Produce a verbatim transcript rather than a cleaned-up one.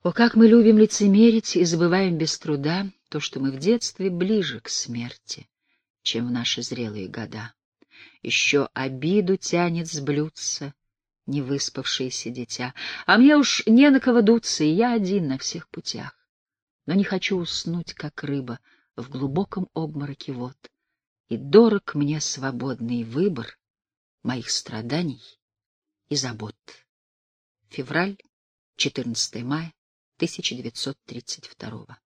О, как мы любим лицемерить и забываем без труда то, что мы в детстве ближе к смерти, чем в наши зрелые года. Еще обиду тянет с блюдца невыспавшееся дитя, а мне уж не на кого дуться, и я один на всех путях. Но не хочу уснуть, как рыба, в глубоком обмороке вод, и дорог мне свободный выбор моих страданий и забот. Февраль, четырнадцатое мая тысяча девятьсот тридцать второго.